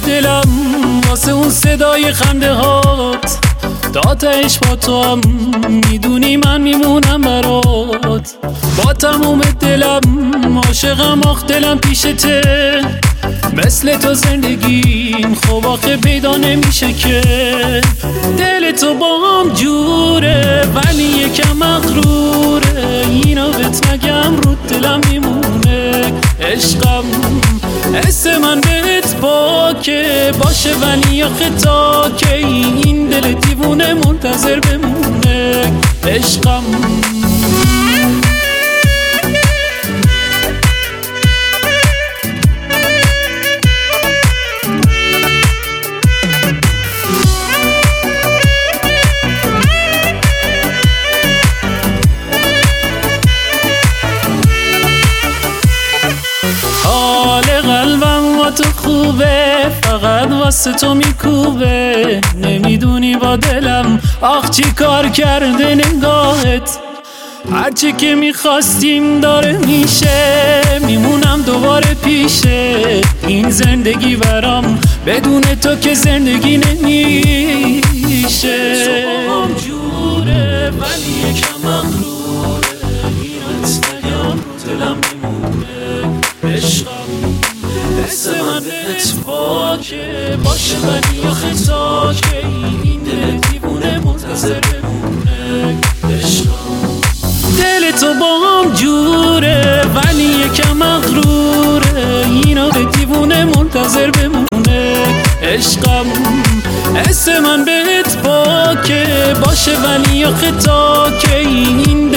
دلم واسه اون صدای خنده هات، تا تهش با تو هم میدونی من میمونم برات. با تموم دلم عاشقم، آخ دلم پیشته، مثل تو زندگیم خب آخه پیدا نمیشه که. دل تو با هم جوره ولی یکم مغروره، اینو بهت نگم رو دلم میمونه. عشقم حس من بهت باکه باشه، ولی آخه تا که این دل دیوونه منتظر بمونه. عشقم حال قلبم با تو خوبه، فقط واسه تو میکوبه. نمیدونی با دلم آخ چی کار کرده نگاهت، هرچی که میخواستیم داره میشه، میمونم دوباره پیشه. این زندگی برام بدون تو که زندگی نمیشه. صبحم جوره ولی یکم مغروره، این نگم دلم میمونه. عشقم حس من بهت باکه باشه، ولی آخه تا که این دل دیوونه منتظر بمونه. عشقم دل تو با هم جوره ولی یکم مغروره، اینو به دیوونه منتظر بمونه. عشقم حس من بهت باکه باشه، ولی آخه تا که این